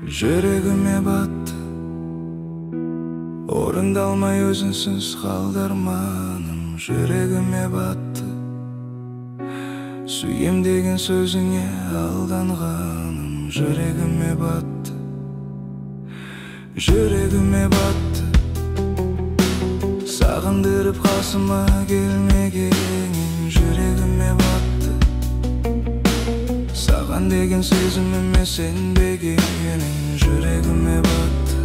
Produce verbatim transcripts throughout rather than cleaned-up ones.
Жүрегіме батты, орындалмай өзінсіз қалды арманым. Жүрегіме батты, сүйем деген сөзіңе алданғаным. Жүрегіме батты, жүрегіме батты, сағындырып қасыма келмегенің. Жүрегіме батты, саған деген сезіміме сенбегенің. Жүрегіме батты,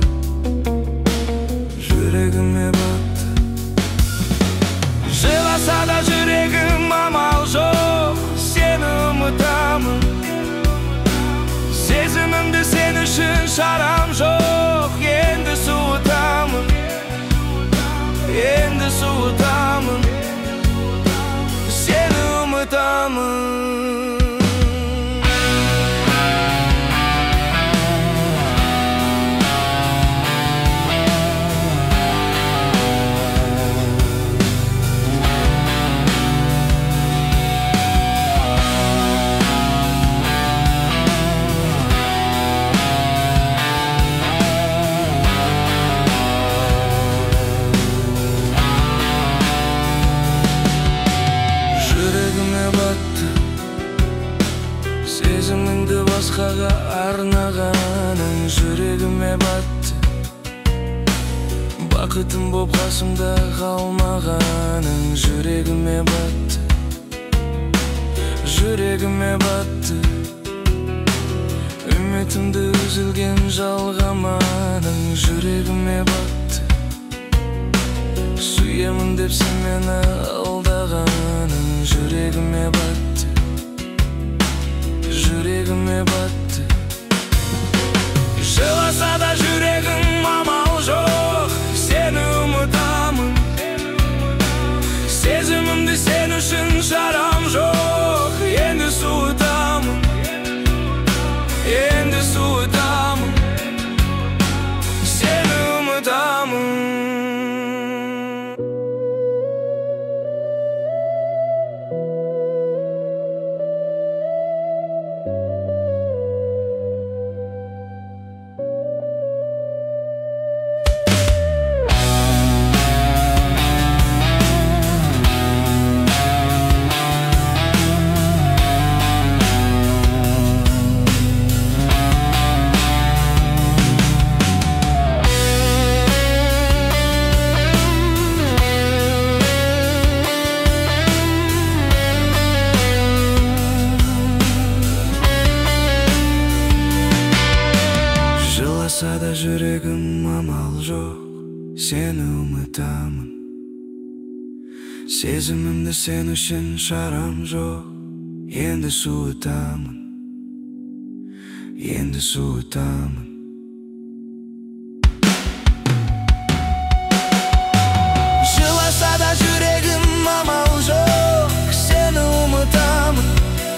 жүрегіме батты. Жыласа да жүрегім амал жоқ, сені ұмытамын. Сезімімді сен үшін шарам жоқ, енді суытамын, енді суытамын, сені ұмытамын. Сезіміңді басқаға арнағаның. Жүрегіме батты, бақытым боп қасымда қалмағаның. Жүрегіме батты, жүрегіме батты, үмітімді үзілген жалғаманың. Жүрегіме батты, сүйемін деп сен мені алдағаның. Жүрегіме батты, жүрегіме батты. Жыласа да жүрегім амал жоқ, сені ұмытамын. Сезімімді сен үшін шарам жоқ, енді суытамын, енді суытамын, сені ұмытамын. Жыласа да жүрегім амал жоқ, сені ұмытамын. Сезімімді сен үшін шарам жоқ, енді суытамын, енді суытамын. Жыласа да жүрегім амал жоқ, сені ұмытамын.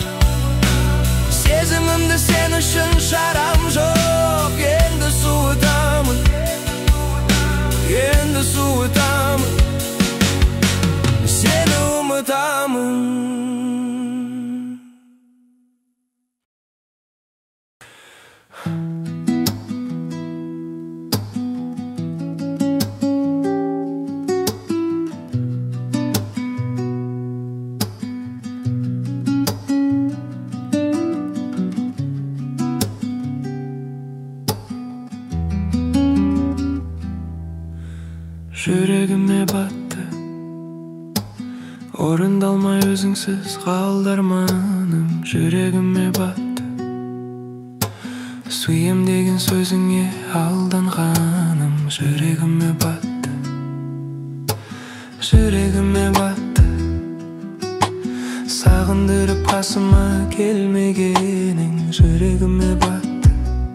Сезімімді сен үшін шарам жоқ, енді суытамын, енді суытамын, сені ұмытамын. Жүрегіме батты, орындалмай өзіңсіз қалды арманым. Жүрегіме батты, сүйем деген сөзіңе алданғаным. Жүрегіме батты, жүрегіме батты, сағындырып қасыма келмегенің. Жүрегіме батты,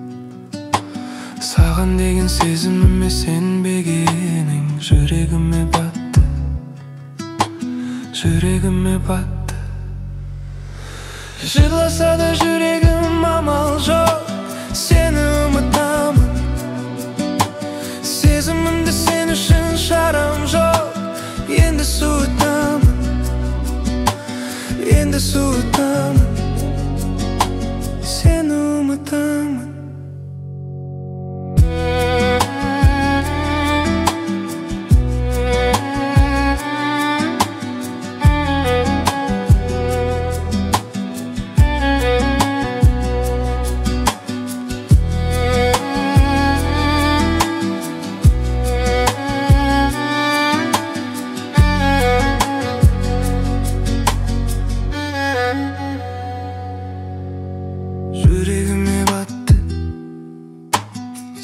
саған деген сезіміме сенбегенің. Жүрегіме батты, жүрегіме батты. Жыласа да жүрегім амал жоқ, сені ұмытамын. Сезімімді сен үшін шарам жоқ, енді суытамын, енді суытамын, сені ұмытамын.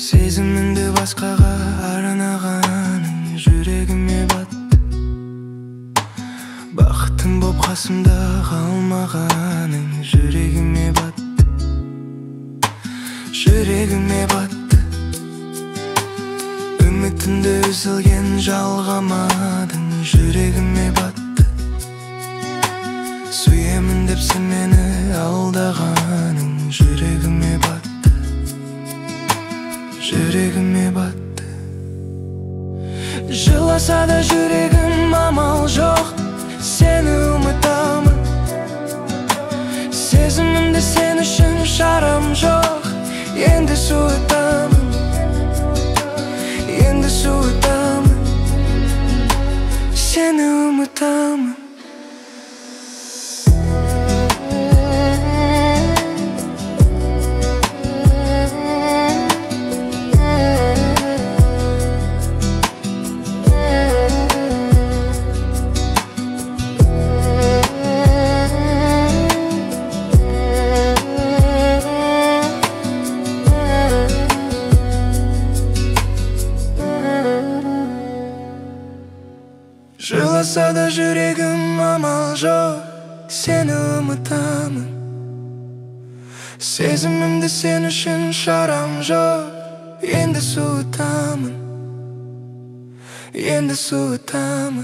Сезіміңді басқаға арнағаның жүрегіме батты. Бақытым боп қасымда қалмағаның жүрегіме батты. Жүрегіме батты. Үмітімді үзілген жалғамадың жүрегіме батты. Сүйемін деп сен мені алдағаның жүрегіме батты. Жүрегіме батты. Жыласа да жүрегім амал жоқ, сені ұмытамын. Сезімімді сен үшін шарам жоқ, енді суытамын, енді суытамын, сені ұмытамын. Жыласа да жүрегім амал жоқ, сені ұмытамын. Сезімімді сен үшін шарам жоқ, енді суытамын, енді суытамын.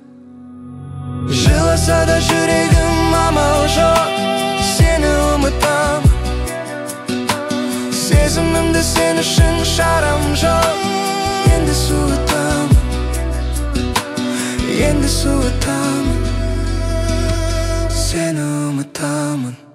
Жыласа да жүрегім амал жоқ, сені ұмытамын. Сезімімді сен үшін шарам жоқ, енді суытамын, енді суытамын, сені ұмытамын.